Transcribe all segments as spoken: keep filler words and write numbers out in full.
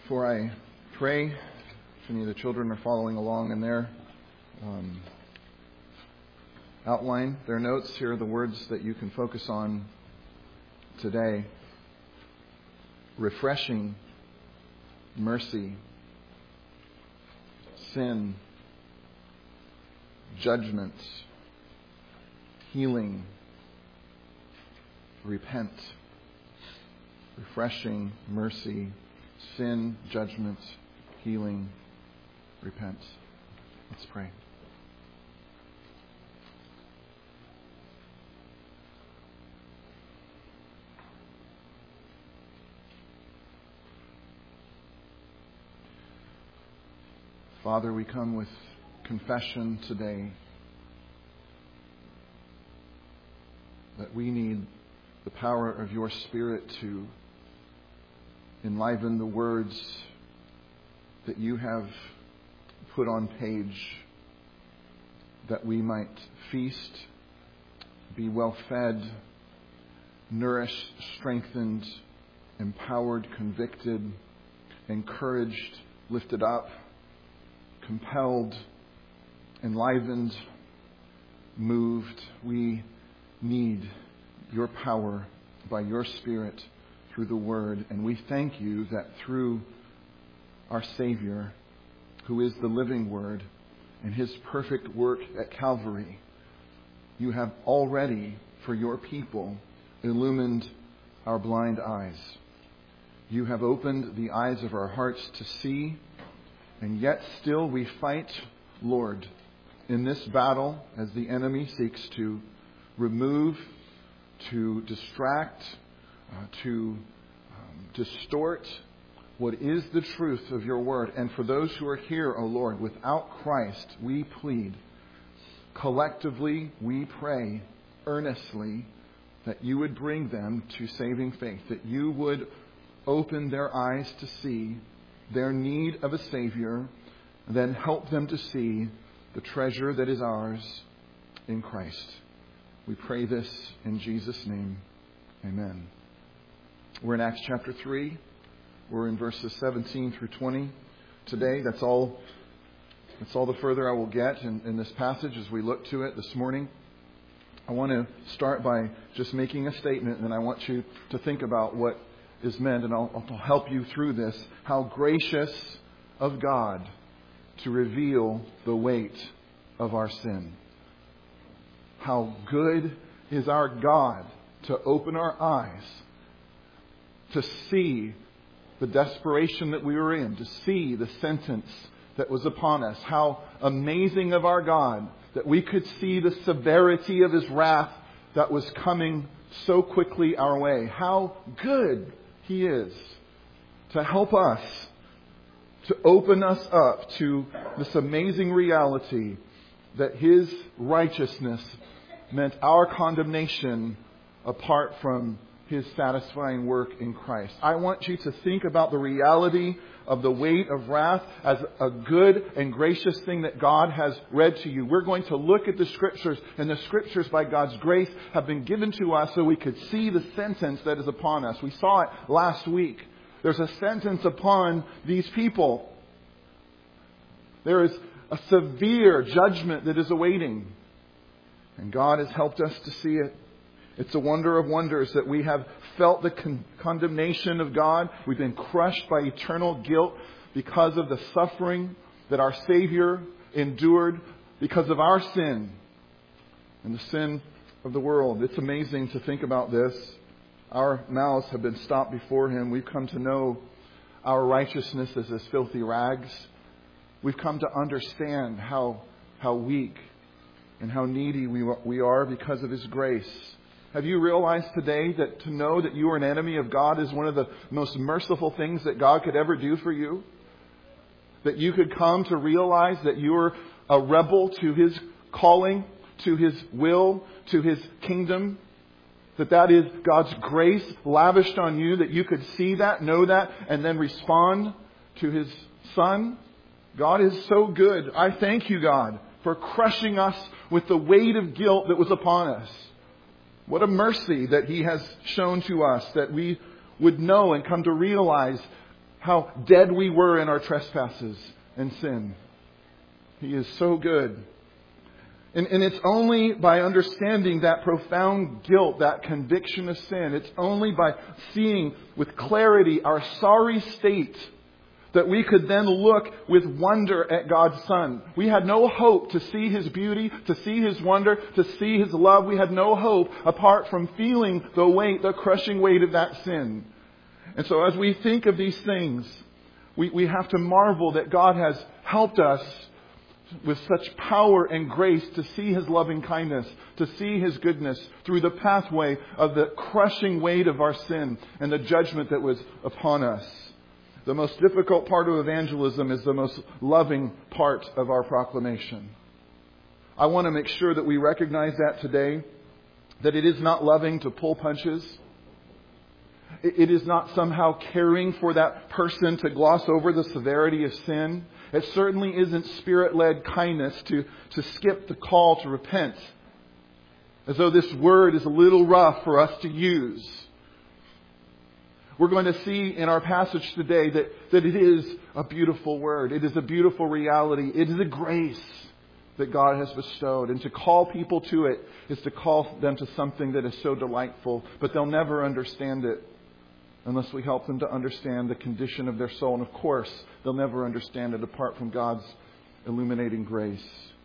Before I pray, if any of the children are following along in their um, outline, their notes, here are the words that you can focus on today. Refreshing, mercy, sin, judgment, healing, repent. Refreshing, mercy, sin, judgment, healing, repent. Let's pray. Father, we come with confession today that we need the power of your Spirit to enliven the words that you have put on page, that we might feast, be well fed, nourished, strengthened, empowered, convicted, encouraged, lifted up, compelled, enlivened, moved. We need your power by your Spirit through the Word. And we thank you that through our Savior, who is the living Word, and His perfect work at Calvary, you have already, for your people, illumined our blind eyes. You have opened the eyes of our hearts to see, and yet still we fight, Lord, in this battle as the enemy seeks to remove, to distract, uh, to um, distort what is the truth of your word. And for those who are here, O Lord, without Christ, we plead. Collectively, we pray earnestly that you would bring them to saving faith, that you would open their eyes to see their need of a Savior, and then help them to see the treasure that is ours in Christ. We pray this in Jesus' name. Amen. We're in Acts chapter three. We're in verses seventeen through twenty today. That's all, that's all the further I will get in, in this passage as we look to it this morning. I want to start by just making a statement, and then I want you to think about what is meant, and I'll, I'll help you through this. How gracious of God to reveal the weight of our sin. How good is our God to open our eyes to see the desperation that we were in, to see the sentence that was upon us. How amazing of our God that we could see the severity of His wrath that was coming so quickly our way. How good He is to help us, to open us up to this amazing reality that His righteousness meant our condemnation apart from His satisfying work in Christ. I want you to think about the reality of the weight of wrath as a good and gracious thing that God has read to you. We're going to look at the Scriptures, and the Scriptures by God's grace have been given to us so we could see the sentence that is upon us. We saw it last week. There's a sentence upon these people. There is a severe judgment that is awaiting. And God has helped us to see it. It's a wonder of wonders that we have felt the con- condemnation of God. We've been crushed by eternal guilt because of the suffering that our Savior endured because of our sin and the sin of the world. It's amazing to think about this. Our mouths have been stopped before Him. We've come to know our righteousness as as filthy rags. We've come to understand how how weak and how needy we we are because of His grace. Have you realized today that to know that you are an enemy of God is one of the most merciful things that God could ever do for you? That you could come to realize that you're a rebel to His calling, to His will, to His kingdom. That that is God's grace lavished on you, that you could see that, know that, and then respond to His Son. God is so good. I thank you, God, for crushing us with the weight of guilt that was upon us. What a mercy that He has shown to us, that we would know and come to realize how dead we were in our trespasses and sin. He is so good. And, and it's only by understanding that profound guilt, that conviction of sin, it's only by seeing with clarity our sorry state that we could then look with wonder at God's Son. We had no hope to see His beauty, to see His wonder, to see His love. We had no hope apart from feeling the weight, the crushing weight of that sin. And so as we think of these things, we, we have to marvel that God has helped us with such power and grace to see His loving kindness, to see His goodness through the pathway of the crushing weight of our sin and the judgment that was upon us. The most difficult part of evangelism is the most loving part of our proclamation. I want to make sure that we recognize that today, that it is not loving to pull punches. It is not somehow caring for that person to gloss over the severity of sin. It certainly isn't Spirit-led kindness to, to skip the call to repent, as though this word is a little rough for us to use. We're going to see in our passage today that, that it is a beautiful word. It is a beautiful reality. It is a grace that God has bestowed. And to call people to it is to call them to something that is so delightful. But they'll never understand it unless we help them to understand the condition of their soul. And of course, they'll never understand it apart from God's illuminating grace.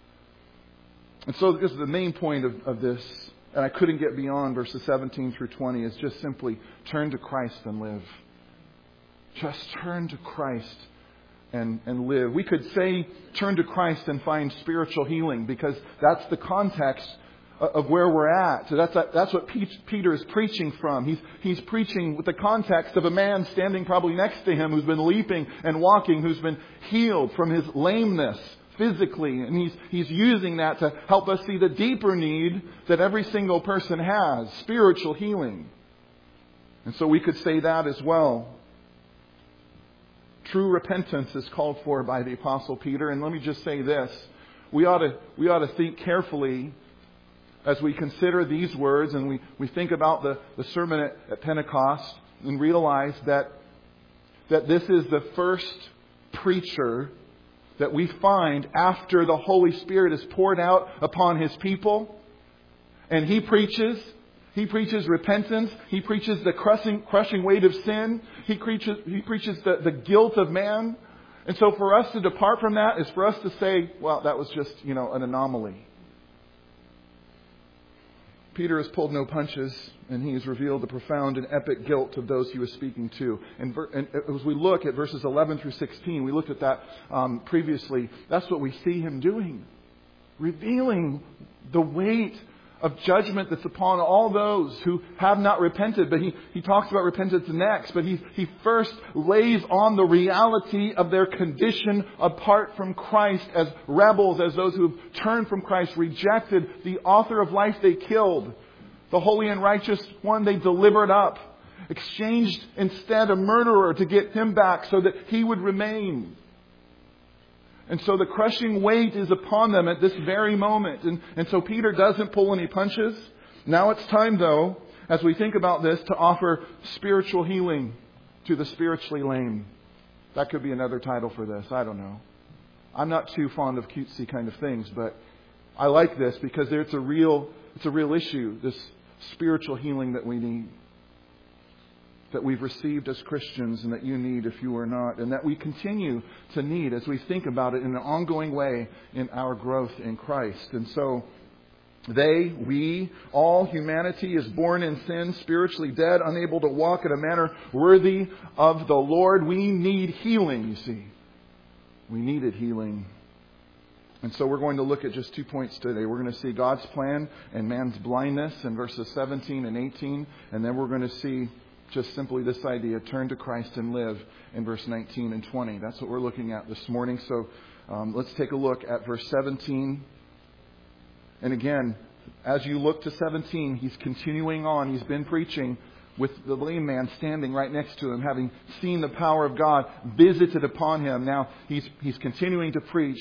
And so this is the main point of, of this. And I couldn't get beyond verses seventeen through twenty. Is just simply turn to Christ and live. Just turn to Christ and, and live. We could say turn to Christ and find spiritual healing, because that's the context of where we're at. So that's that's what Peter is preaching from. He's he's preaching with the context of a man standing probably next to him who's been leaping and walking, who's been healed from his lameness physically, and he's he's using that to help us see the deeper need that every single person has, spiritual healing. And so we could say that as well. True repentance is called for by the Apostle Peter. And let me just say this. We ought to we ought to think carefully as we consider these words, and we, we think about the, the sermon at, at Pentecost, and realize that that this is the first preacher that we find after the Holy Spirit is poured out upon His people. And He preaches. He preaches repentance. He preaches the crushing, crushing weight of sin. He preaches, he preaches the, the guilt of man. And so for us to depart from that is for us to say, well, that was just, you know, an anomaly. Peter has pulled no punches, and he has revealed the profound and epic guilt of those he was speaking to. And, ver- and as we look at verses eleven through sixteen, we looked at that um, previously. That's what we see him doing. Revealing the weight of judgment that's upon all those who have not repented. But he, he talks about repentance next. But he, he first lays on the reality of their condition apart from Christ, as rebels, as those who have turned from Christ, rejected the author of life they killed, the holy and righteous one they delivered up, exchanged instead a murderer to get him back so that he would remain. And so the crushing weight is upon them at this very moment. And, and so Peter doesn't pull any punches. Now it's time, though, as we think about this, to offer spiritual healing to the spiritually lame. That could be another title for this. I don't know. I'm not too fond of cutesy kind of things, but I like this because it's a real, it's a real issue, this spiritual healing that we need, that we've received as Christians, and that you need if you are not, and that we continue to need as we think about it in an ongoing way in our growth in Christ. And so they, we, all humanity is born in sin, spiritually dead, unable to walk in a manner worthy of the Lord. We need healing, you see. We needed healing. And so we're going to look at just two points today. We're going to see God's plan and man's blindness in verses seventeen and eighteen, and then we're going to see just simply this idea, turn to Christ and live, in verse nineteen and twenty. That's what we're looking at this morning. So um, let's take a look at verse seventeen. And again, as you look to seventeen, he's continuing on. He's been preaching with the lame man standing right next to him, having seen the power of God visited upon him. Now he's he's continuing to preach.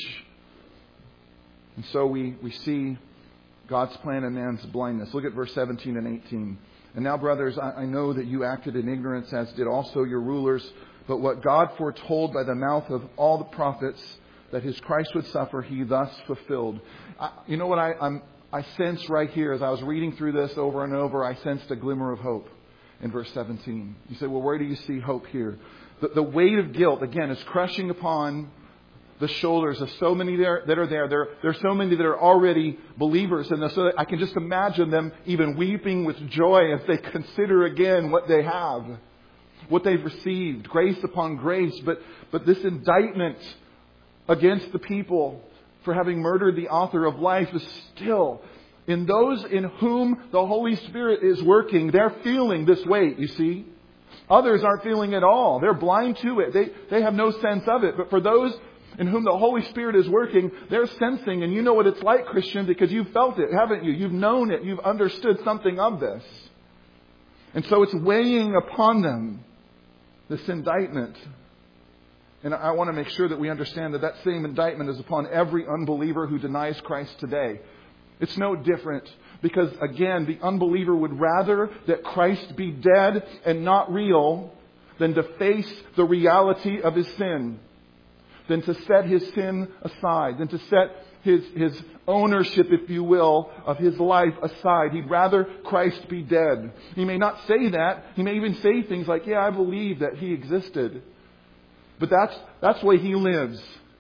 And so we, we see God's plan and man's blindness. Look at verse seventeen and eighteen. And now, brothers, I know that you acted in ignorance, as did also your rulers. But what God foretold by the mouth of all the prophets, that His Christ would suffer, He thus fulfilled. I, you know what I, I'm, I sense right here as I was reading through this over and over, I sensed a glimmer of hope in verse seventeen. You say, well, where do you see hope here? The, the weight of guilt, again, is crushing upon the shoulders of so many there, that are there. There, there are so many that are already believers. And so I can just imagine them even weeping with joy as they consider again what they have, what they've received, grace upon grace. But, but this indictment against the people for having murdered the author of life is still, in those in whom the Holy Spirit is working, they're feeling this weight, you see. Others aren't feeling it at all. They're blind to it. They, they have no sense of it. But for those in whom the Holy Spirit is working, they're sensing, and you know what it's like, Christian, because you've felt it, haven't you? You've known it. You've understood something of this. And so it's weighing upon them, this indictment. And I want to make sure that we understand that that same indictment is upon every unbeliever who denies Christ today. It's no different. Because, again, the unbeliever would rather that Christ be dead and not real than to face the reality of his sin, than to set his sin aside, than to set his, his ownership, if you will, of his life aside. He'd rather Christ be dead. He may not say that. He may even say things like, yeah, I believe that He existed. But that's, that's the way he lives.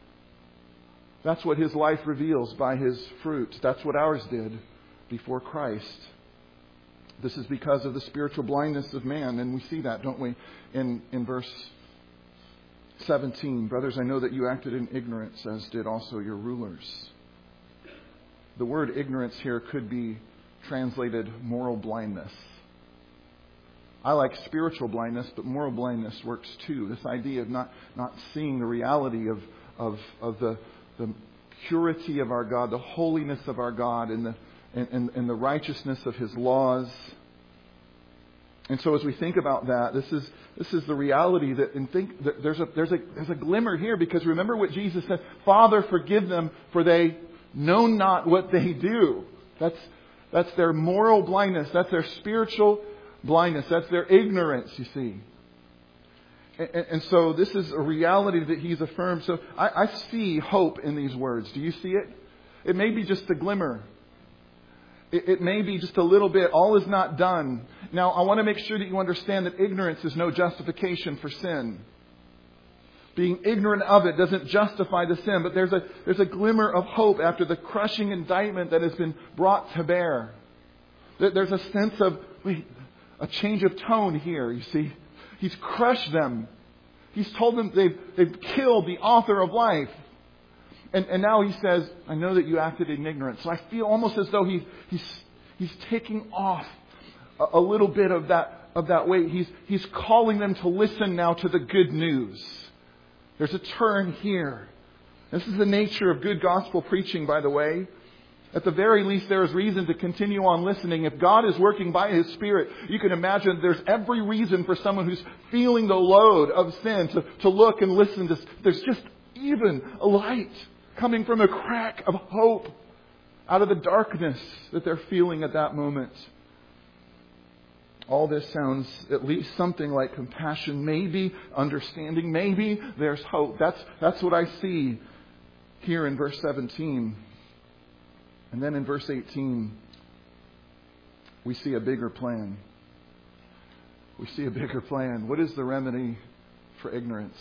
That's what his life reveals by his fruit. That's what ours did before Christ. This is because of the spiritual blindness of man. And we see that, don't we, in, in verse seventeen. Brothers, I know that you acted in ignorance, as did also your rulers. The word ignorance here could be translated moral blindness. I like spiritual blindness, but moral blindness works too. This idea of not, not seeing the reality of, of, of the, the purity of our God, the holiness of our God, and the, and, and, and the righteousness of His laws. And so as we think about that, this is this is the reality that, and think that there's a there's a there's a glimmer here, because remember what Jesus said, Father, forgive them, for they know not what they do. That's that's their moral blindness. That's their spiritual blindness. That's their ignorance, you see. And, and, and so this is a reality that He's affirmed. So I, I see hope in these words. Do you see it? It may be just a glimmer. It, it may be just a little bit. All is not done. Now, I want to make sure that you understand that ignorance is no justification for sin. Being ignorant of it doesn't justify the sin, but there's a there's a glimmer of hope after the crushing indictment that has been brought to bear. There's a sense of, wait, a change of tone here, you see. He's crushed them. He's told them they've, they've killed the author of life. And, and now He says, I know that you acted in ignorance. So I feel almost as though he, he's, he's taking off a, a little bit of that, of that weight. He's, he's calling them to listen now to the good news. There's a turn here. This is the nature of good gospel preaching, by the way. At the very least, there is reason to continue on listening. If God is working by His Spirit, you can imagine there's every reason for someone who's feeling the load of sin to, to look and listen to. There's just even a light coming from a crack of hope out of the darkness that they're feeling at that moment. All this sounds at least something like compassion, maybe understanding, maybe there's hope. That's, that's what I see here in verse seventeen. And then in verse eighteen, we see a bigger plan. We see a bigger plan. What is the remedy for ignorance?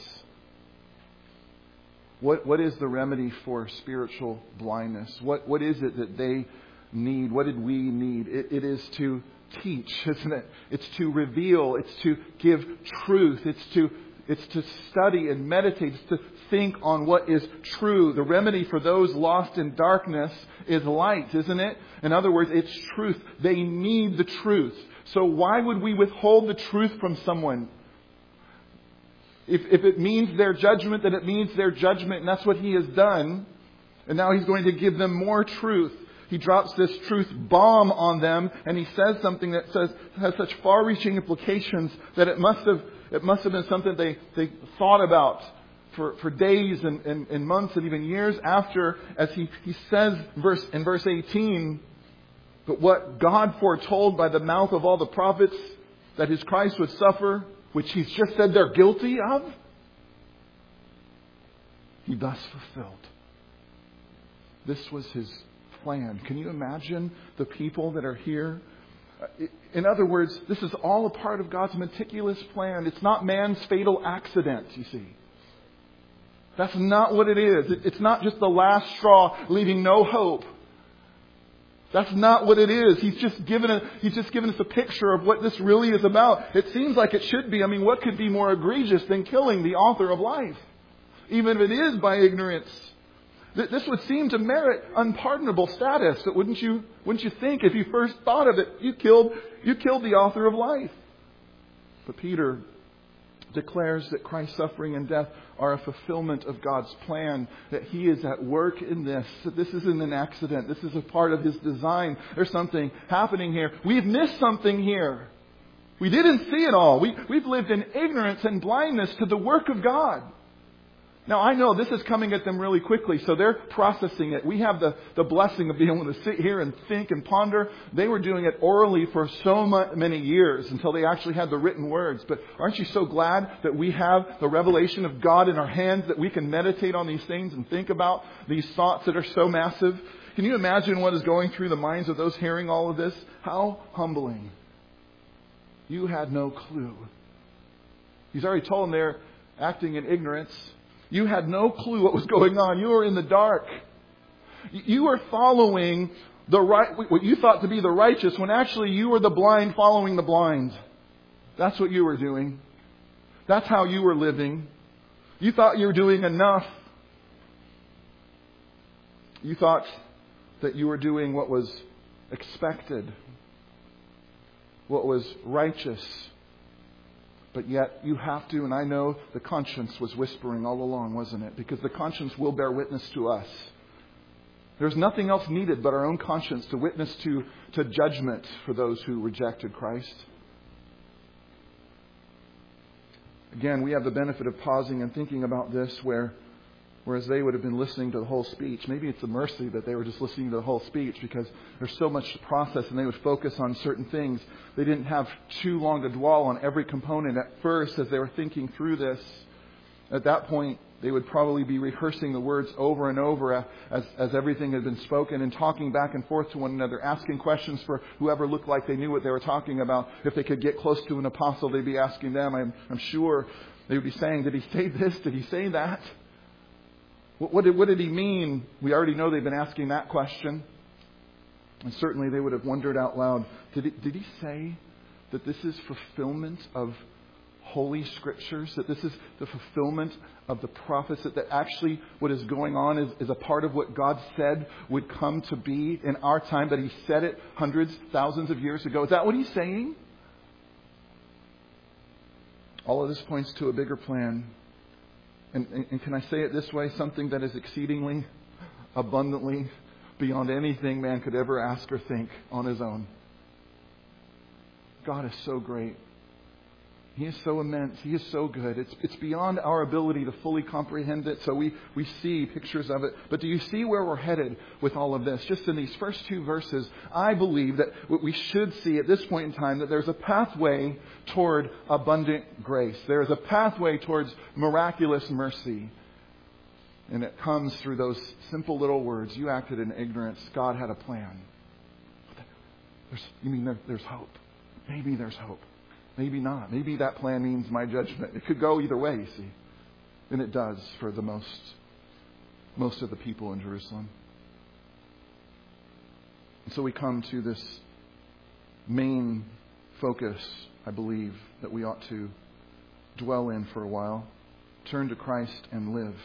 What What is the remedy for spiritual blindness? What What is it that they need? What did we need? It, it is to teach, isn't it? It's to reveal. It's to give truth. It's to It's to study and meditate. It's to think on what is true. The remedy for those lost in darkness is light, isn't it? In other words, it's truth. They need the truth. So why would we withhold the truth from someone? If, if it means their judgment, then it means their judgment. And that's what He has done. And now He's going to give them more truth. He drops this truth bomb on them. And He says something that says has such far-reaching implications that it must have It must have been something they, they thought about for, for days and, and, and months and even years after, as he, he says verse, in verse eighteen, but what God foretold by the mouth of all the prophets, that His Christ would suffer, which He's just said they're guilty of, He thus fulfilled. This was His plan. Can you imagine the people that are here? In other words, this is all a part of God's meticulous plan. It's not man's fatal accident, you see. That's not what it is. It's not just the last straw leaving no hope. That's not what it is. He's just given a, He's just given us a picture of what this really is about. It seems like it should be. I mean, what could be more egregious than killing the author of life? Even if it is by ignorance. This would seem to merit unpardonable status. But wouldn't you, wouldn't you think if you first thought of it, you killed, you killed the author of life? But Peter declares that Christ's suffering and death are a fulfillment of God's plan, that He is at work in this, that this isn't an accident, this is a part of His design. There's something happening here. We've missed something here. We didn't see it all. We, we've lived in ignorance and blindness to the work of God. Now, I know this is coming at them really quickly, so they're processing it. We have the, the blessing of being able to sit here and think and ponder. They were doing it orally for so many years until they actually had the written words. But aren't you so glad that we have the revelation of God in our hands, that we can meditate on these things and think about these thoughts that are so massive? Can you imagine what is going through the minds of those hearing all of this? How humbling. You had no clue. He's already told them they're acting in ignorance. You had no clue what was going on. You were in the dark. You were following the right, what you thought to be the righteous, when actually you were the blind following the blind. That's what you were doing. That's how you were living. You thought you were doing enough. You thought that you were doing what was expected, what was righteous. But yet you have to, and I know the conscience was whispering all along, wasn't it? Because the conscience will bear witness to us. There's nothing else needed but our own conscience to witness to, to judgment for those who rejected Christ. Again, we have the benefit of pausing and thinking about this, where whereas they would have been listening to the whole speech. Maybe it's a mercy that they were just listening to the whole speech, because there's so much to process and they would focus on certain things. They didn't have too long to dwell on every component at first as they were thinking through this. At that point, they would probably be rehearsing the words over and over as, as everything had been spoken, and talking back and forth to one another, asking questions for whoever looked like they knew what they were talking about. If they could get close to an apostle, they'd be asking them. I'm, I'm sure they would be saying, did he say this? Did he say that? What did, what did he mean? We already know they've been asking that question. And certainly they would have wondered out loud, did he, did he say that this is fulfillment of Holy Scriptures? That this is the fulfillment of the prophets? That, that actually what is going on is, is a part of what God said would come to be in our time? That He said it hundreds, thousands of years ago? Is that what He's saying? All of this points to a bigger plan. And, and, and can I say it this way? Something that is exceedingly, abundantly, beyond anything man could ever ask or think on his own. God is so great. He is so immense. He is so good. It's, it's beyond our ability to fully comprehend it. So we, we see pictures of it. But do you see where we're headed with all of this? Just in these first two verses, I believe that what we should see at this point in time, that there's a pathway toward abundant grace. There's a pathway towards miraculous mercy. And it comes through those simple little words. You acted in ignorance. God had a plan. There's, you mean there, there's hope? Maybe there's hope. Maybe not. Maybe that plan means my judgment. It could go either way, you see. And it does for the most, most of the people in Jerusalem. And so we come to this main focus, I believe, that we ought to dwell in for a while. Turn to Christ and live.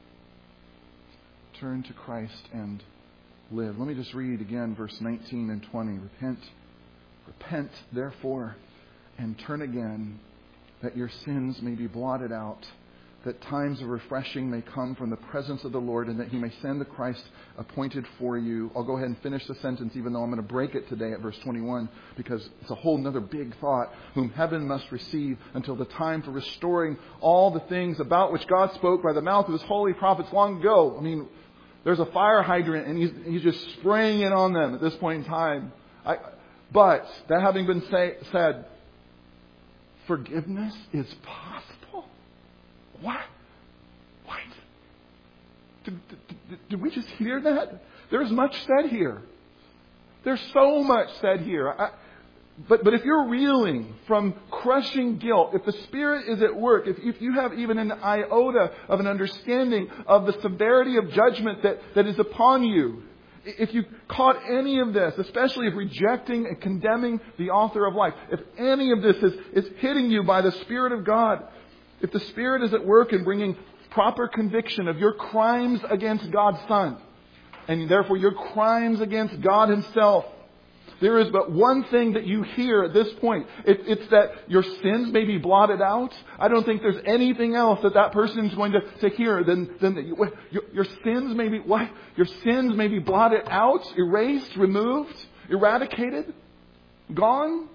Turn to Christ and live. Let me just read again verse nineteen and twenty. Repent. Repent, therefore, and turn again, that your sins may be blotted out, that times of refreshing may come from the presence of the Lord, and that He may send the Christ appointed for you. I'll go ahead and finish the sentence, even though I'm going to break it today at verse twenty-one, because it's a whole other big thought. Whom heaven must receive until the time for restoring all the things about which God spoke by the mouth of His holy prophets long ago. I mean, there's a fire hydrant, and He's, he's just spraying it on them at this point in time. I, but, that having been say, said, forgiveness is possible? What? What? Did, did, did we just hear that? There's much said here. There's so much said here. I, but, but if you're reeling from crushing guilt, if the Spirit is at work, if, if you have even an iota of an understanding of the severity of judgment that, that is upon you, if you caught any of this, especially if rejecting and condemning the author of life, if any of this is, is hitting you by the Spirit of God, if the Spirit is at work in bringing proper conviction of your crimes against God's Son, and therefore your crimes against God Himself, there is but one thing that you hear at this point. It, it's that your sins may be blotted out. I don't think there's anything else that that person is going to, to hear than, than that you, your, your sins may be what? Your sins may be blotted out, erased, removed, eradicated, gone.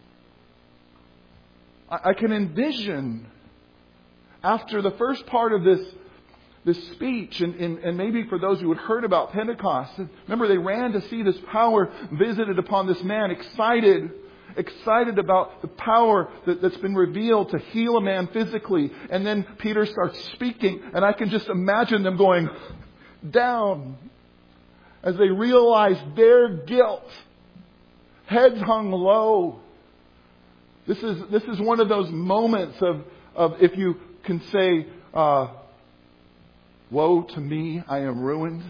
I, I can envision after the first part of this This speech, and, and, and maybe for those who had heard about Pentecost, remember they ran to see this power visited upon this man, excited, excited about the power that, that's been revealed to heal a man physically. And then Peter starts speaking, and I can just imagine them going down as they realize their guilt, heads hung low. This is this is one of those moments of, of if you can say, uh, woe to me, I am ruined.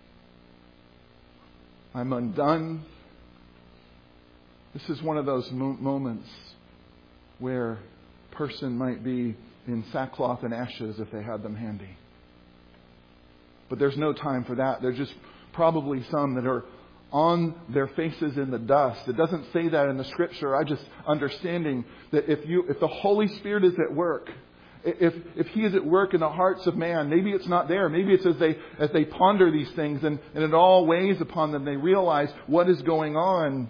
I'm undone. This is one of those mo- moments where a person might be in sackcloth and ashes if they had them handy. But there's no time for that. There's just probably some that are on their faces in the dust. It doesn't say that in the Scripture. I just understanding that if you, if the Holy Spirit is at work, If if He is at work in the hearts of man, maybe it's not there. Maybe it's as they as they ponder these things and, and it all weighs upon them. They realize what is going on.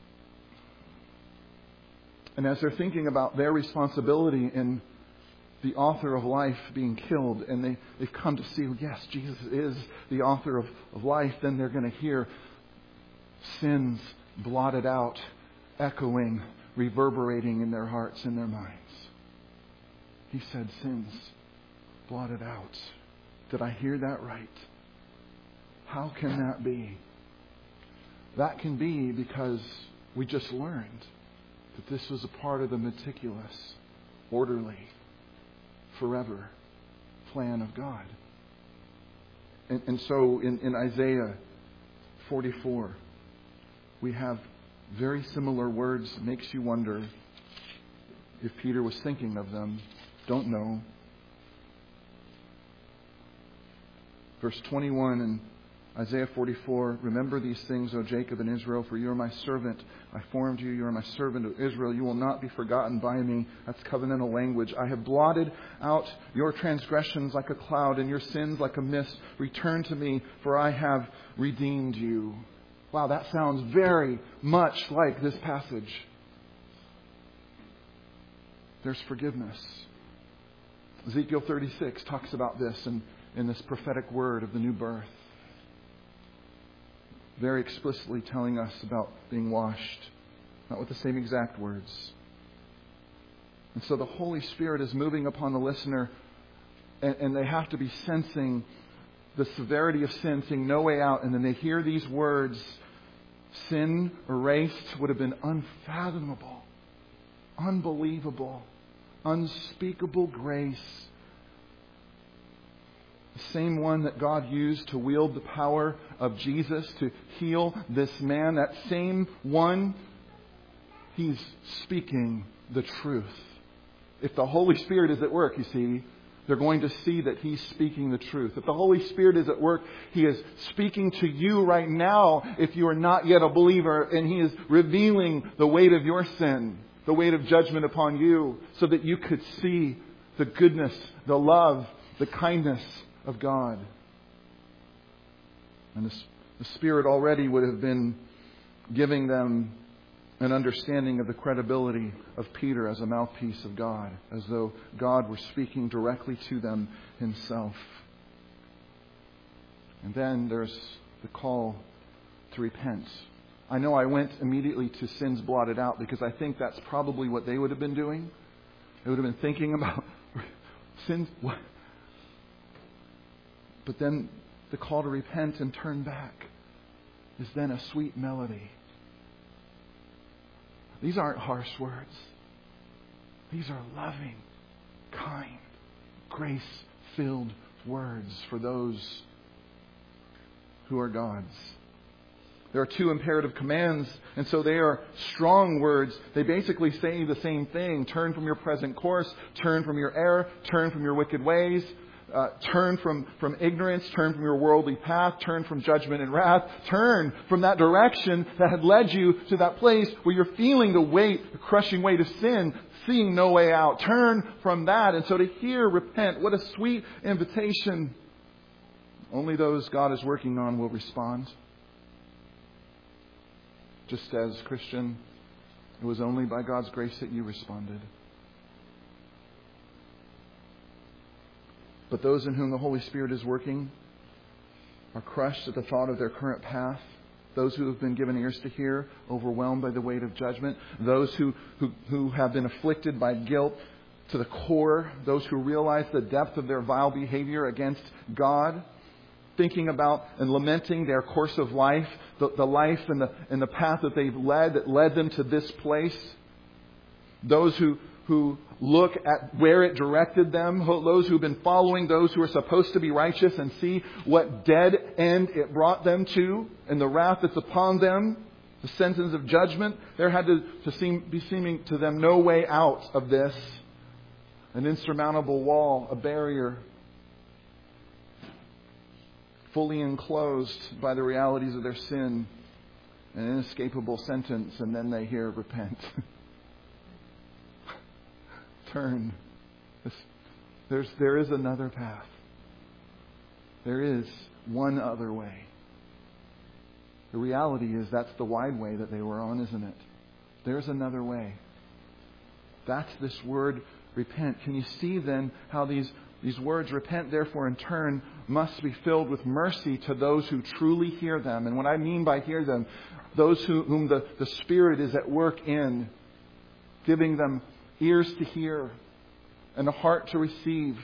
And as they're thinking about their responsibility in the author of life being killed, and they, they've come to see, yes, Jesus is the author of, of life, then they're going to hear sins blotted out, echoing, reverberating in their hearts and their minds. He said sins blotted out. Did I hear that right? How can that be? That can be because we just learned that this was a part of the meticulous, orderly, forever plan of God. And, and so in, in Isaiah forty-four, we have very similar words. Makes you wonder if Peter was thinking of them. Don't know. Verse twenty-one in Isaiah forty-four, remember these things, O Jacob and Israel, for you are my servant. I formed you. You are my servant, O Israel. You will not be forgotten by me. That's covenantal language. I have blotted out your transgressions like a cloud and your sins like a mist. Return to me, for I have redeemed you. Wow, that sounds very much like this passage. There's forgiveness. Ezekiel thirty-six talks about this in, in this prophetic word of the new birth. Very explicitly telling us about being washed. Not with the same exact words. And so the Holy Spirit is moving upon the listener, and, and they have to be sensing the severity of sin, seeing no way out. And then they hear these words, sin erased, would have been unfathomable, unbelievable, unspeakable grace. The same one that God used to wield the power of Jesus to heal this man, that same one, He's speaking the truth. If the Holy Spirit is at work, you see, they're going to see that He's speaking the truth. If the Holy Spirit is at work, He is speaking to you right now if you are not yet a believer, and He is revealing the weight of your sin, the weight of judgment upon you, so that you could see the goodness, the love, the kindness of God. And the, the Spirit already would have been giving them an understanding of the credibility of Peter as a mouthpiece of God, as though God were speaking directly to them Himself. And then there's the call to repent. I know I went immediately to sins blotted out because I think that's probably what they would have been doing. They would have been thinking about sin. But then the call to repent and turn back is then a sweet melody. These aren't harsh words. These are loving, kind, grace-filled words for those who are God's. There are two imperative commands, and so they are strong words. They basically say the same thing. Turn from your present course. Turn from your error. Turn from your wicked ways. Uh, turn from, from ignorance. Turn from your worldly path. Turn from judgment and wrath. Turn from that direction that had led you to that place where you're feeling the weight, the crushing weight of sin, seeing no way out. Turn from that. And so to hear repent, what a sweet invitation. Only those God is working on will respond. Just as, Christian, it was only by God's grace that you responded. But those in whom the Holy Spirit is working are crushed at the thought of their current path. Those who have been given ears to hear, overwhelmed by the weight of judgment. Those who, who, who have been afflicted by guilt to the core. Those who realize the depth of their vile behavior against God. Thinking about and lamenting their course of life, the, the life and the, and the path that they've led, that led them to this place. Those who, who look at where it directed them, those who've been following those who are supposed to be righteous and see what dead end it brought them to and the wrath that's upon them, the sentence of judgment. There had to, to seem, be seeming to them no way out of this. An insurmountable wall, a barrier, fully enclosed by the realities of their sin, an inescapable sentence, and then they hear, repent. Turn. There's, there is another path. There is one other way. The reality is that's the wide way that they were on, isn't it? There's another way. That's this word, repent. Can you see then how these These words, repent therefore and turn, must be filled with mercy to those who truly hear them. And what I mean by hear them, those who, whom the, the Spirit is at work in, giving them ears to hear and a heart to receive.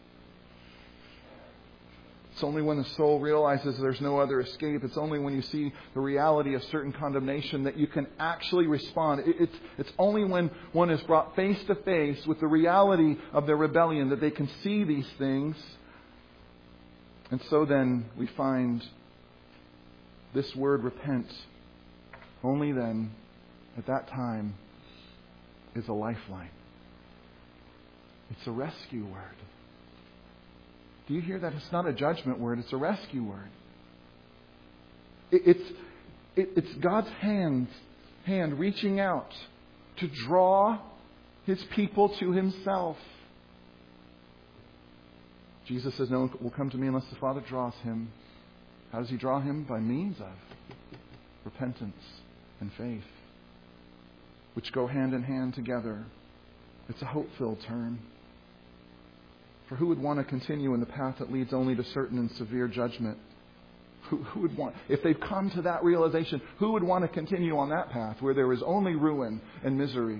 It's only when the soul realizes there's no other escape. It's only when you see the reality of certain condemnation that you can actually respond. It's, it's only when one is brought face to face with the reality of their rebellion that they can see these things. And so then we find this word repent only then, at that time, is a lifeline. It's a rescue word. Do you hear that? It's not a judgment word. It's a rescue word. It, it's it, it's God's hand, hand reaching out to draw His people to Himself. Jesus says, no one will come to me unless the Father draws him. How does He draw him? By means of repentance and faith, which go hand in hand together. It's a hope-filled term. For who would want to continue in the path that leads only to certain and severe judgment? Who, who would want, if they've come to that realization, who would want to continue on that path where there is only ruin and misery?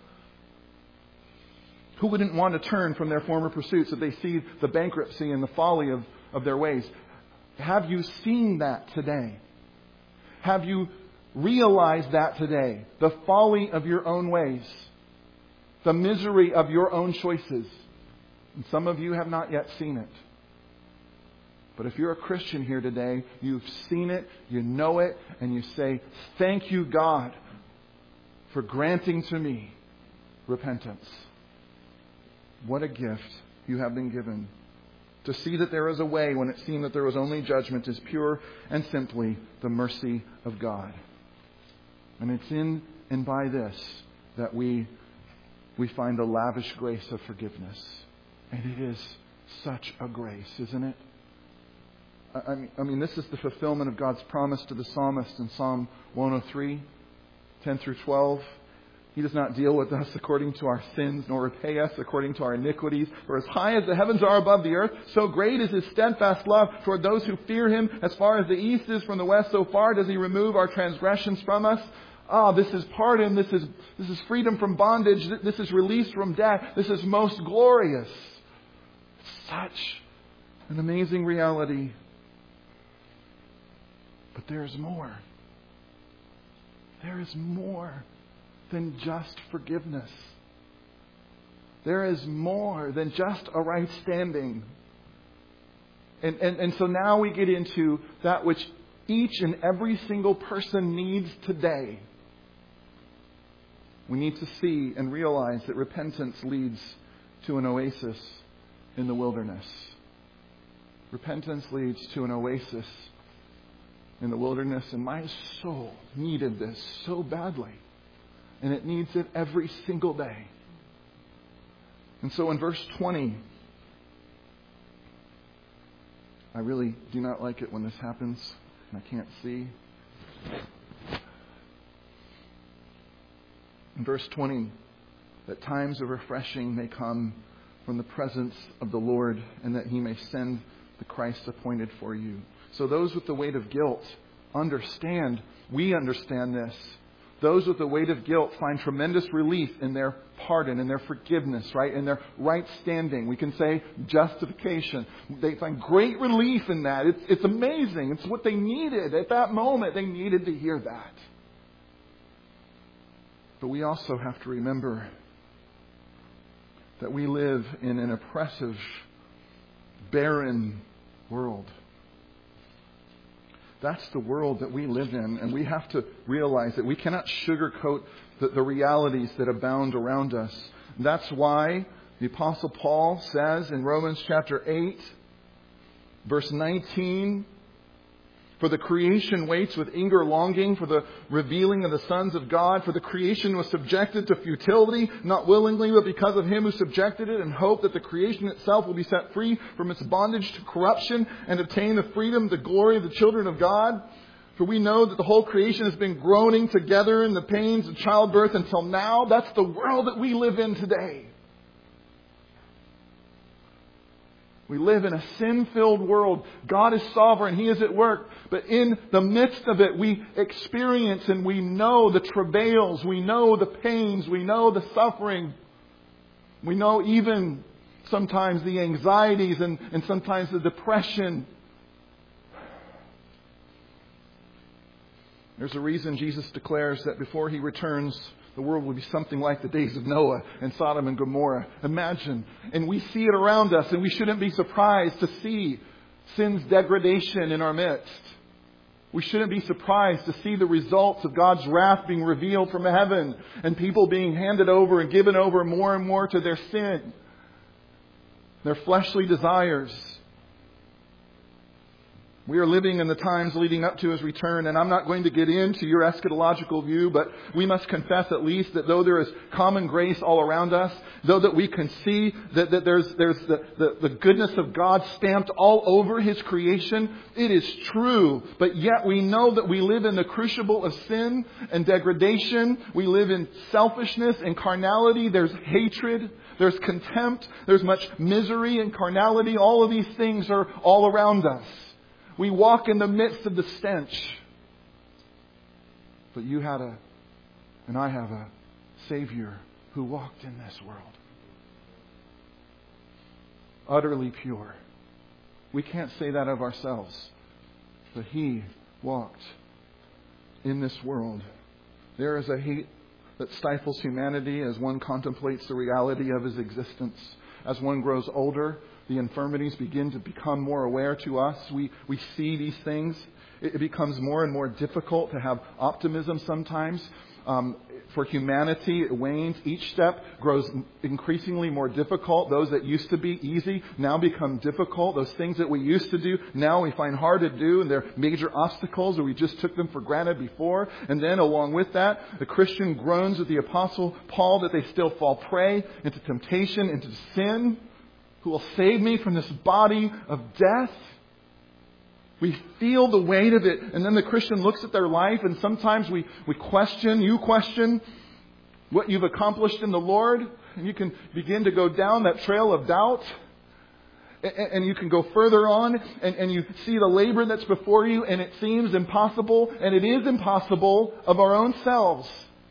Who wouldn't want to turn from their former pursuits if they see the bankruptcy and the folly of, of their ways? Have you seen that today? Have you realized that today? The folly of your own ways. The misery of your own choices. And some of you have not yet seen it. But if you're a Christian here today, you've seen it, you know it, and you say, thank you, God, for granting to me repentance. What a gift you have been given. To see that there is a way when it seemed that there was only judgment is pure and simply the mercy of God. And it's in and by this that we, we find the lavish grace of forgiveness. And it is such a grace, isn't it? I mean, I mean, this is the fulfillment of God's promise to the psalmist in Psalm one oh three, ten through twelve. He does not deal with us according to our sins, nor repay us according to our iniquities. For as high as the heavens are above the earth, so great is His steadfast love toward those who fear Him. As far as the east is from the west, so far does He remove our transgressions from us. Ah, this is pardon. This is, this is freedom from bondage. This is release from death. This is most glorious. It's such an amazing reality. But there's more. There is more than just forgiveness. There is more than just a right standing. And, and, and so now we get into that which each and every single person needs today. We need to see and realize that repentance leads to an oasis in the wilderness. Repentance leads to an oasis in the wilderness, and my soul needed this so badly. And it needs it every single day. And so in verse twenty, I really do not like it when this happens, and I can't see. In verse twenty, that times of refreshing may come from the presence of the Lord, and that He may send the Christ appointed for you. So those with the weight of guilt understand, we understand this. Those with the weight of guilt find tremendous relief in their pardon, in their forgiveness, right? In their right standing. We can say justification. They find great relief in that. It's, it's amazing. It's what they needed at that moment. They needed to hear that. But we also have to remember that we live in an oppressive, barren world. That's the world that we live in, and we have to realize that we cannot sugarcoat the, the realities that abound around us. That's why the Apostle Paul says in Romans chapter eight, verse nineteen, for the creation waits with eager longing for the revealing of the sons of God. For the creation was subjected to futility, not willingly, but because of Him who subjected it, in hope that the creation itself will be set free from its bondage to corruption and obtain the freedom, the glory of the children of God. For we know that the whole creation has been groaning together in the pains of childbirth until now. That's the world that we live in today. We live in a sin-filled world. God is sovereign. He is at work. But in the midst of it, we experience and we know the travails. We know the pains. We know the suffering. We know even sometimes the anxieties and, and sometimes the depression. There's a reason Jesus declares that before He returns, the world will be something like the days of Noah and Sodom and Gomorrah. Imagine. And we see it around us, and we shouldn't be surprised to see sin's degradation in our midst. We shouldn't be surprised to see the results of God's wrath being revealed from heaven and people being handed over and given over more and more to their sin, their fleshly desires. We are living in the times leading up to His return, and I'm not going to get into your eschatological view, but we must confess at least that though there is common grace all around us, though that we can see that, that there's, there's the, the, the goodness of God stamped all over His creation, it is true. But yet we know that we live in the crucible of sin and degradation. We live in selfishness and carnality. There's hatred. There's contempt. There's much misery and carnality. All of these things are all around us. We walk in the midst of the stench. But you had a, and I have a Savior who walked in this world. Utterly pure. We can't say that of ourselves. But He walked in this world. There is a hate that stifles humanity as one contemplates the reality of His existence. As one grows older, the infirmities begin to become more aware to us. We, we see these things. It, it becomes more and more difficult to have optimism sometimes. Um, for humanity, it wanes. Each step grows increasingly more difficult. Those that used to be easy now become difficult. Those things that we used to do, now we find hard to do, and they're major obstacles, or we just took them for granted before. And then along with that, the Christian groans with the Apostle Paul that they still fall prey into temptation, into sin. Who will save me from this body of death? We feel the weight of it. And then the Christian looks at their life, and sometimes we, we question, you question what you've accomplished in the Lord. And you can begin to go down that trail of doubt. And you can go further on and, and you see the labor that's before you, and it seems impossible, and it is impossible of our own selves.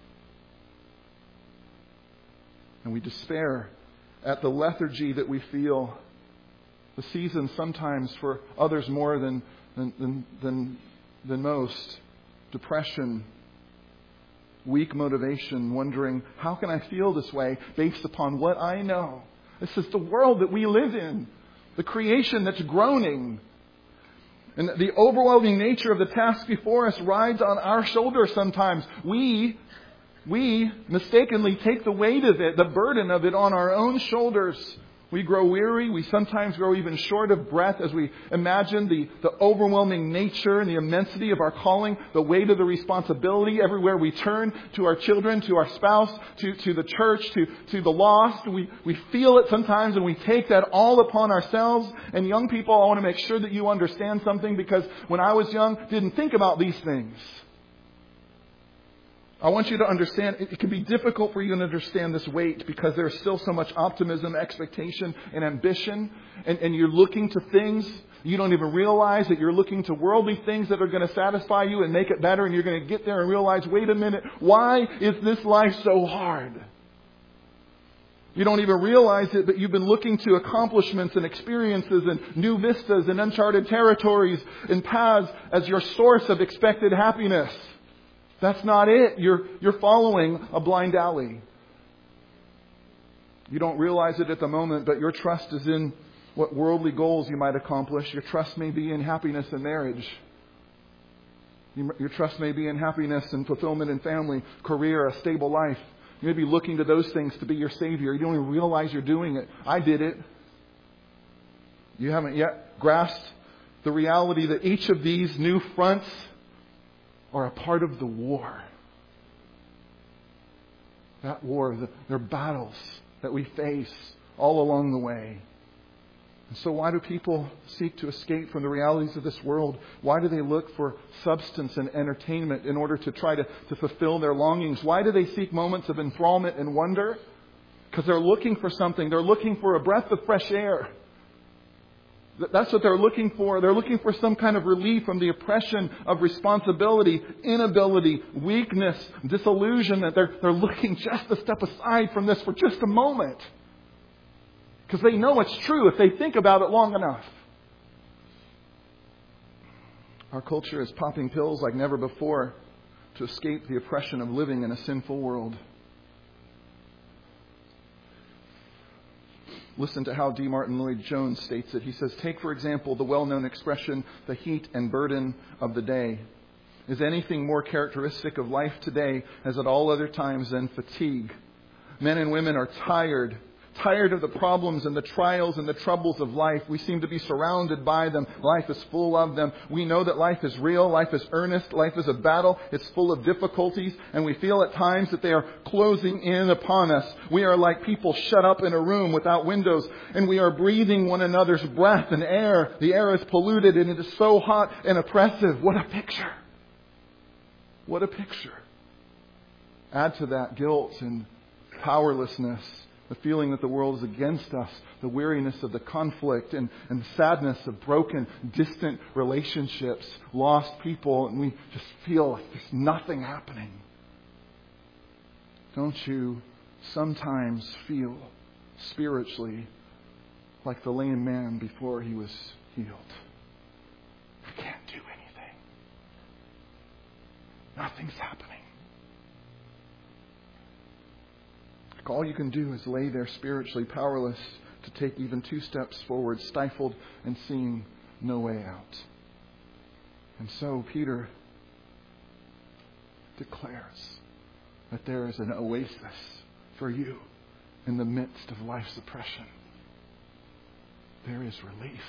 And we despair at the lethargy that we feel. The season sometimes for others more than, than, than, than, than most. Depression. Weak motivation. Wondering, how can I feel this way based upon what I know? This is the world that we live in. The creation that's groaning. And the overwhelming nature of the task before us rides on our shoulders sometimes. We, we mistakenly take the weight of it, the burden of it on our own shoulders. We grow weary. We sometimes grow even short of breath as we imagine the, the overwhelming nature and the immensity of our calling, the weight of the responsibility everywhere we turn, to our children, to our spouse, to, to the church, to, to the lost. We, we feel it sometimes and we take that all upon ourselves. And young people, I want to make sure that you understand something, because when I was young, didn't think about these things. I want you to understand, it can be difficult for you to understand this weight because there's still so much optimism, expectation, and ambition. And, and you're looking to things. You don't even realize that you're looking to worldly things that are going to satisfy you and make it better. And you're going to get there and realize, wait a minute, why is this life so hard? You don't even realize it, but you've been looking to accomplishments and experiences and new vistas and uncharted territories and paths as your source of expected happiness. That's not it. You're, you're following a blind alley. You don't realize it at the moment, but your trust is in what worldly goals you might accomplish. Your trust may be in happiness in marriage. Your trust may be in happiness and fulfillment in family, career, a stable life. You may be looking to those things to be your Savior. You don't even realize you're doing it. I did it. You haven't yet grasped the reality that each of these new fronts are a part of the war. That war, the, they're battles that we face all along the way. And so why do people seek to escape from the realities of this world? Why do they look for substance and entertainment in order to try to, to fulfill their longings? Why do they seek moments of enthrallment and wonder? Because they're looking for something. They're looking for a breath of fresh air. That's what they're looking for. They're looking for some kind of relief from the oppression of responsibility, inability, weakness, disillusionment. They're, they're looking just to step aside from this for just a moment. Because they know it's true if they think about it long enough. Our culture is popping pills like never before to escape the oppression of living in a sinful world. Listen to how D. Martin Lloyd-Jones states it. He says, take, for example, the well-known expression, the heat and burden of the day. Is anything more characteristic of life today as at all other times than fatigue? Men and women are tired, tired of the problems and the trials and the troubles of life. We seem to be surrounded by them. Life is full of them. We know that life is real. Life is earnest. Life is a battle. It's full of difficulties. And we feel at times that they are closing in upon us. We are like people shut up in a room without windows. And we are breathing one another's breath and air. The air is polluted and it is so hot and oppressive. What a picture. What a picture. Add to that guilt and powerlessness. The feeling that the world is against us, the weariness of the conflict and, and the sadness of broken, distant relationships, lost people, and we just feel like there's nothing happening. Don't you sometimes feel spiritually like the lame man before he was healed? I can't do anything. Nothing's happening. All you can do is lay there spiritually powerless to take even two steps forward, stifled and seeing no way out. And so Peter declares that there is an oasis for you in the midst of life's oppression. There is relief.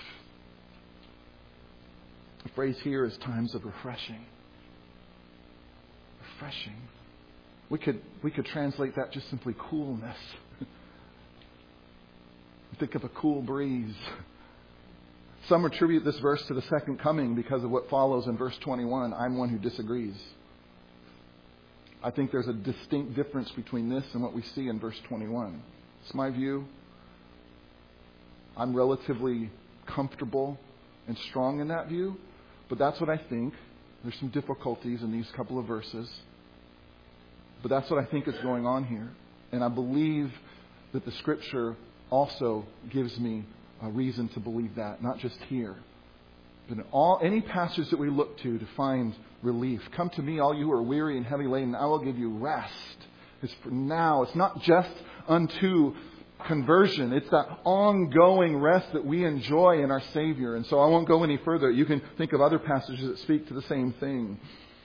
The phrase here is times of refreshing. Refreshing. We could we could translate that just simply coolness. Think of a cool breeze. Some attribute this verse to the second coming because of what follows in verse twenty-one. I'm one who disagrees. I think there's a distinct difference between this and what we see in verse twenty-one. It's my view. I'm relatively comfortable and strong in that view, but that's what I think. There's some difficulties in these couple of verses, but that's what I think is going on here. And I believe that the Scripture also gives me a reason to believe that, not just here, but in all any passage that we look to to find relief. Come to me, all you who are weary and heavy laden, I will give you rest. It's for now. It's not just unto conversion. It's that ongoing rest that we enjoy in our Savior. And so I won't go any further. You can think of other passages that speak to the same thing.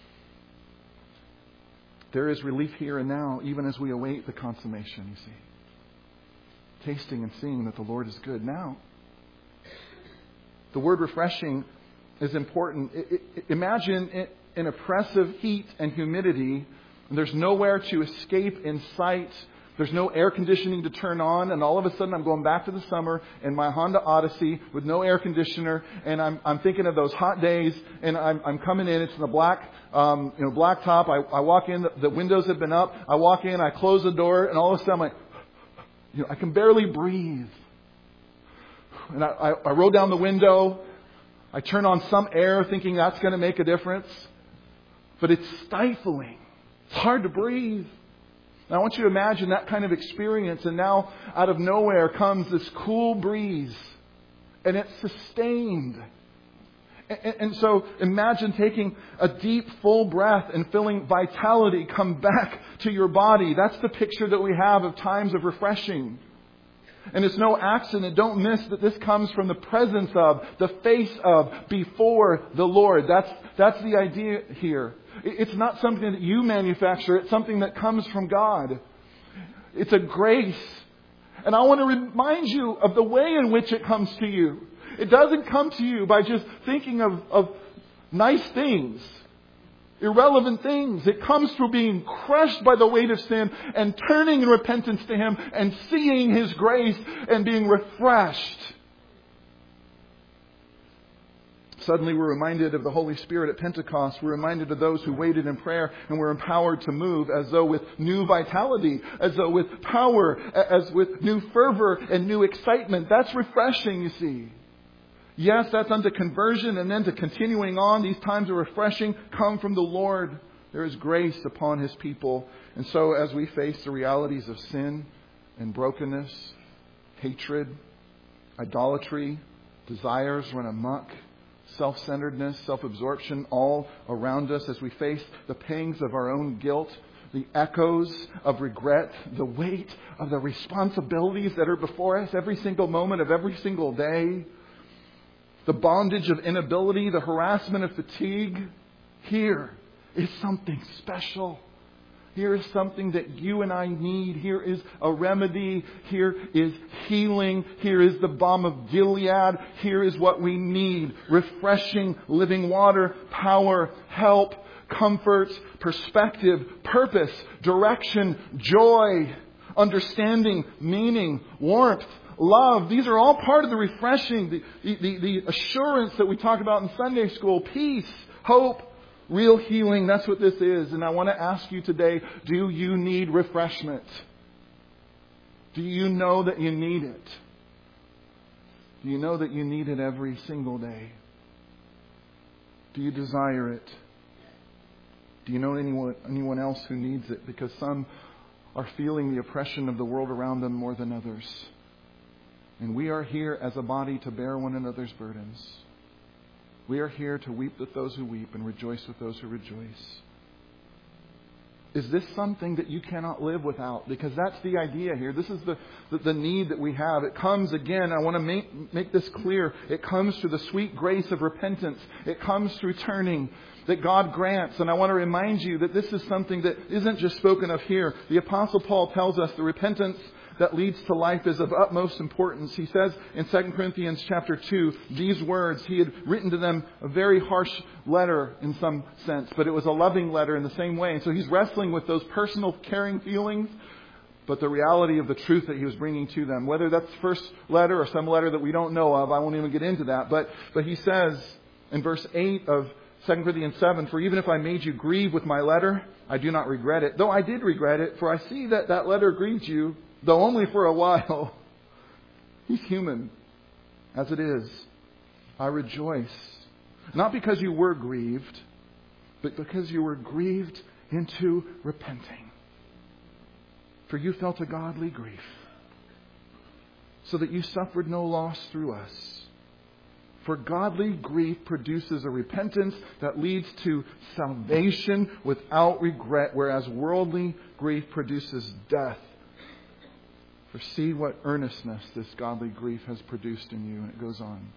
There is relief here and now, even as we await the consummation, you see. Tasting and seeing that the Lord is good now. The word refreshing is important. It, it, imagine it, in oppressive heat and humidity, and there's nowhere to escape in sight. There's no air conditioning to turn on, and all of a sudden I'm going back to the summer in my Honda Odyssey with no air conditioner, and I'm I'm thinking of those hot days, and I'm I'm coming in. It's in the black um, you know black top. I, I walk in, the, the windows have been up. I walk in, I close the door, and all of a sudden I'm like, you know, I can barely breathe. And I, I, I roll down the window. I turn on some air thinking that's going to make a difference. But it's stifling. It's hard to breathe. Now I want you to imagine that kind of experience. And now out of nowhere comes this cool breeze. And it's sustained. And, and so imagine taking a deep, full breath and feeling vitality come back to your body. That's the picture that we have of times of refreshing. And it's no accident. Don't miss that this comes from the presence of, the face of, before the Lord. That's, that's the idea here. It's not something that you manufacture. It's something that comes from God. It's a grace. And I want to remind you of the way in which it comes to you. It doesn't come to you by just thinking of, of nice things. Irrelevant things. It comes through being crushed by the weight of sin and turning in repentance to Him and seeing His grace and being refreshed. Suddenly we're reminded of the Holy Spirit at Pentecost. We're reminded of those who waited in prayer and were empowered to move as though with new vitality, as though with power, as with new fervor and new excitement. That's refreshing, you see. Yes, that's unto conversion, and then to continuing on. These times of refreshing come from the Lord. There is grace upon His people. And so as we face the realities of sin and brokenness, hatred, idolatry, desires run amok, self-centeredness, self-absorption all around us, as we face the pangs of our own guilt, the echoes of regret, the weight of the responsibilities that are before us every single moment of every single day, the bondage of inability, the harassment of fatigue. Here is something special. Here is something that you and I need. Here is a remedy. Here is healing. Here is the balm of Gilead. Here is what we need. Refreshing, living water, power, help, comfort, perspective, purpose, direction, joy, understanding, meaning, warmth, love. These are all part of the refreshing, the, the, the assurance that we talk about in Sunday school, peace, hope, real healing. That's what this is. And I want to ask you today, do you need refreshment? Do you know that you need it? Do you know that you need it every single day? Do you desire it? Do you know anyone, anyone else who needs it? Because some are feeling the oppression of the world around them more than others. And we are here as a body to bear one another's burdens. We are here to weep with those who weep and rejoice with those who rejoice. Is this something that you cannot live without? Because that's the idea here. This is the, the, the need that we have. It comes, again, I want to make, make this clear. It comes through the sweet grace of repentance. It comes through turning that God grants. And I want to remind you that this is something that isn't just spoken of here. The Apostle Paul tells us the repentance that leads to life is of utmost importance. He says in Second Corinthians chapter two, these words, he had written to them a very harsh letter in some sense, but it was a loving letter in the same way. And so he's wrestling with those personal caring feelings, but the reality of the truth that he was bringing to them. Whether that's the first letter or some letter that we don't know of, I won't even get into that. But, but he says in verse eight of Second Corinthians seven, for even if I made you grieve with my letter, I do not regret it. Though I did regret it, for I see that that letter grieved you, though only for a while. He's human. as it is, I rejoice. Not because you were grieved, but because you were grieved into repenting. For you felt a godly grief, so that you suffered no loss through us. For godly grief produces a repentance that leads to salvation without regret, whereas worldly grief produces death. For see what earnestness this godly grief has produced in you. And it goes on.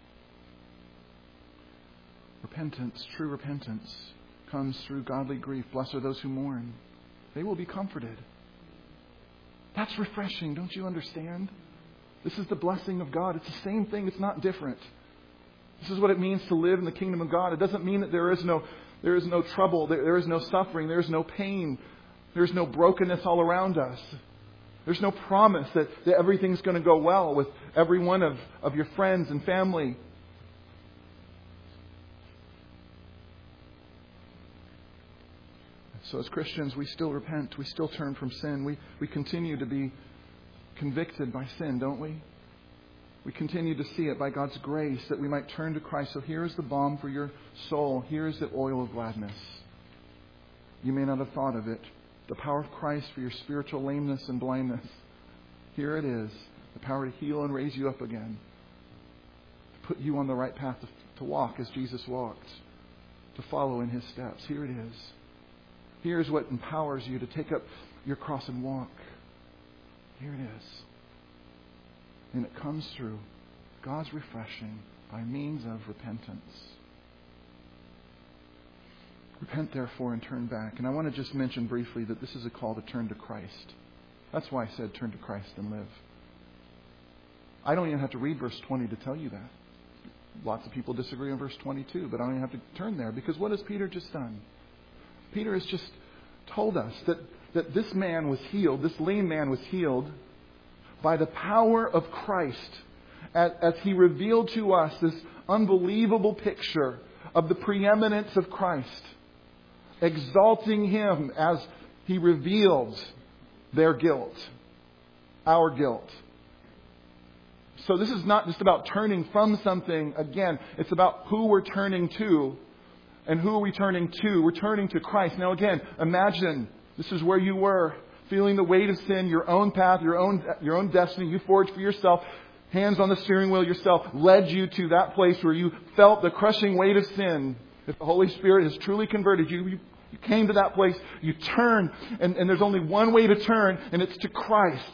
Repentance, true repentance, comes through godly grief. Blessed are those who mourn. They will be comforted. That's refreshing, don't you understand? This is the blessing of God. It's the same thing. It's not different. This is what it means to live in the kingdom of God. It doesn't mean that there is no, there is no trouble, there, there is no suffering, there is no pain, there is no brokenness all around us. There's no promise that, that everything's going to go well with every one of, of your friends and family. So as Christians, we still repent. We still turn from sin. We, we continue to be convicted by sin, don't we? We continue to see it by God's grace that we might turn to Christ. So here is the balm for your soul. Here is the oil of gladness. You may not have thought of it. The power of Christ for your spiritual lameness and blindness. Here it is. The power to heal and raise you up again. To put you on the right path to, to walk as Jesus walked. To follow in His steps. Here it is. Here's what empowers you to take up your cross and walk. Here it is. And it comes through God's refreshing by means of repentance. Repent therefore and turn back. And I want to just mention briefly that this is a call to turn to Christ. That's why I said turn to Christ and live. I don't even have to read verse twenty to tell you that. Lots of people disagree on verse twenty-two, but I don't even have to turn there, because what has Peter just done? Peter has just told us that, that this man was healed, this lame man was healed by the power of Christ, as, as he revealed to us this unbelievable picture of the preeminence of Christ, exalting Him as He revealed their guilt, our guilt. So this is not just about turning from something. Again, it's about who we're turning to. And who are we turning to? We're turning to Christ. Now again, imagine this is where you were, feeling the weight of sin, your own path, your own your own destiny. You forged for yourself, hands on the steering wheel yourself, led you to that place where you felt the crushing weight of sin. If the Holy Spirit has truly converted you, you, you came to that place, you turn, and, and there's only one way to turn, and it's to Christ.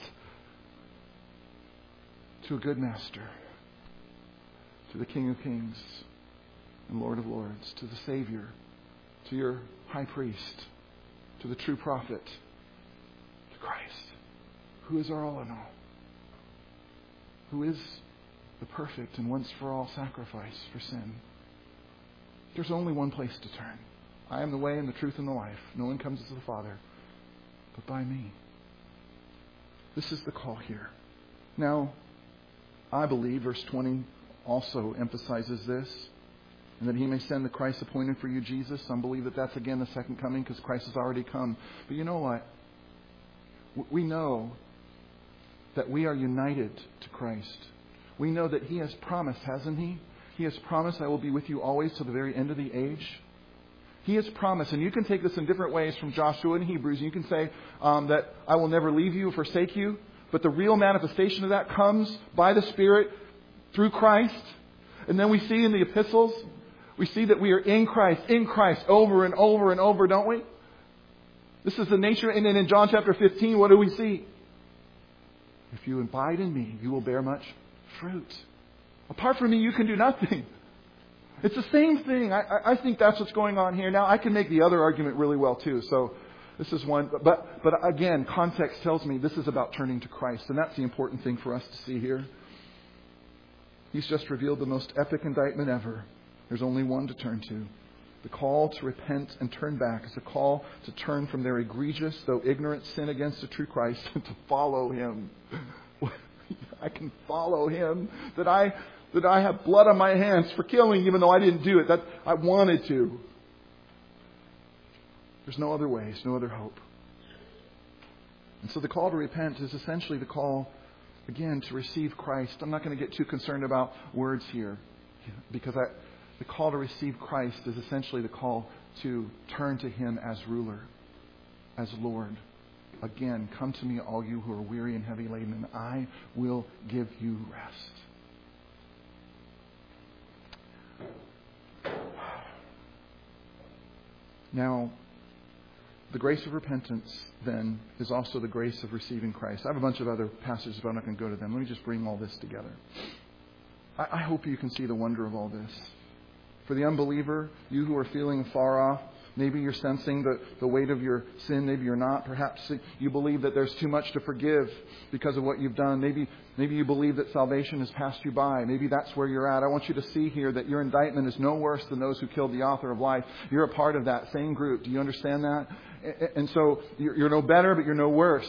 To a good master. To the King of Kings and Lord of Lords. To the Savior. To your high priest. To the true prophet. To Christ. Who is our all in all. Who is the perfect and once for all sacrifice for sin. There's only one place to turn. I am the way and the truth and the life. No one comes to the Father but by me. This is the call here. Now, I believe verse twenty also emphasizes this. And that He may send the Christ appointed for you, Jesus. Some believe that that's again the second coming because Christ has already come. But you know what? We know that we are united to Christ. We know that He has promised, hasn't He? He has promised, I will be with you always to the very end of the age. He has promised, and you can take this in different ways from Joshua and Hebrews. You can say um, that I will never leave you or forsake you. But the real manifestation of that comes by the Spirit through Christ. And then we see in the epistles, we see that we are in Christ, in Christ, over and over and over, don't we? This is the nature. And then in John chapter fifteen, what do we see? If you abide in me, you will bear much fruit. Apart from me, you can do nothing. It's the same thing. I, I think that's what's going on here. Now, I can make the other argument really well too. So this is one. But, but again, context tells me this is about turning to Christ. And that's the important thing for us to see here. He's just revealed the most epic indictment ever. There's only one to turn to. The call to repent and turn back is a call to turn from their egregious, though ignorant sin against the true Christ and to follow Him. I can follow Him. That I that I have blood on my hands for killing, even though I didn't do it. That I wanted to. There's no other way. There's no other hope. And so the call to repent is essentially the call again, to receive Christ. I'm not going to get too concerned about words here, because I, the call to receive Christ is essentially the call to turn to Him as ruler, as Lord. Again, come to me, all you who are weary and heavy laden, and I will give you rest. Now, the grace of repentance, then, is also the grace of receiving Christ. I have a bunch of other passages, but I'm not going to go to them. Let me just bring all this together. I, I hope you can see the wonder of all this. For the unbeliever, you who are feeling far off, maybe you're sensing the, the weight of your sin. Maybe you're not. Perhaps you believe that there's too much to forgive because of what you've done. Maybe maybe you believe that salvation has passed you by. Maybe that's where you're at. I want you to see here that your indictment is no worse than those who killed the author of life. You're a part of that same group. Do you understand that? And so you're no better, but you're no worse.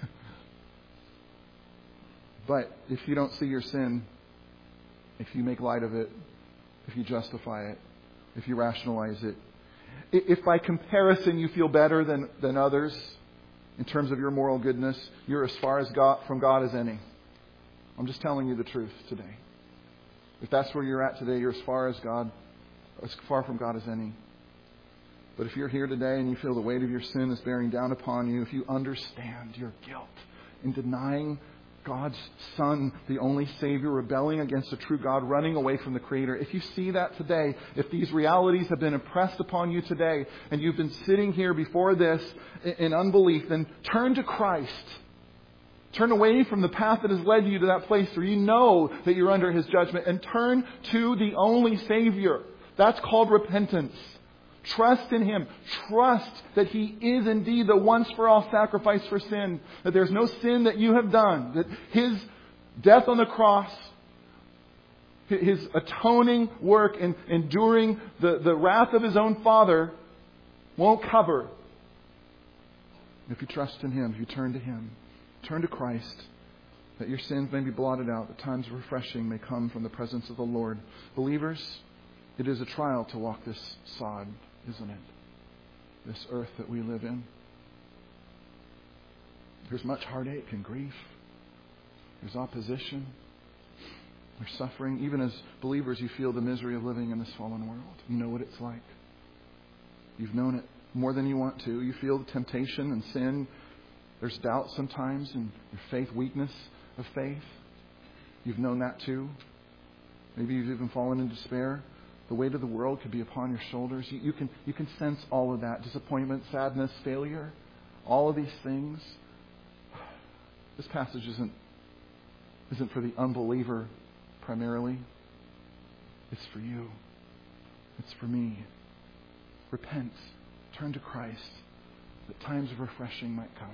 But if you don't see your sin, if you make light of it, if you justify it, if you rationalize it, if by comparison you feel better than, than others in terms of your moral goodness, you're as far as God, from God as any. I'm just telling you the truth today. If that's where you're at today, you're as far as God, as far from God as any. But if you're here today and you feel the weight of your sin is bearing down upon you, if you understand your guilt in denying God's Son, the only Savior, rebelling against the true God, running away from the Creator. If you see that today, if these realities have been impressed upon you today, and you've been sitting here before this in unbelief, then turn to Christ. Turn away from the path that has led you to that place where you know that you're under His judgment, and turn to the only Savior. That's called repentance. Trust in Him. Trust that He is indeed the once-for-all sacrifice for sin. That there's no sin that you have done. That His death on the cross, His atoning work in enduring the, the wrath of His own Father won't cover. If you trust in Him, if you turn to Him, turn to Christ, that your sins may be blotted out, that times of refreshing may come from the presence of the Lord. Believers, it is a trial to walk this sod, isn't it? This earth that we live in. There's much heartache and grief. There's opposition. There's suffering. Even as believers, you feel the misery of living in this fallen world. You know what it's like. You've known it more than you want to. You feel the temptation and sin. There's doubt sometimes in your faith, weakness of faith. You've known that too. Maybe you've even fallen in despair. The weight of the world could be upon your shoulders. You, you can you can sense all of that. Disappointment, sadness, failure. All of these things. This passage isn't isn't for the unbeliever primarily. It's for you. It's for me. Repent. Turn to Christ, that times of refreshing might come.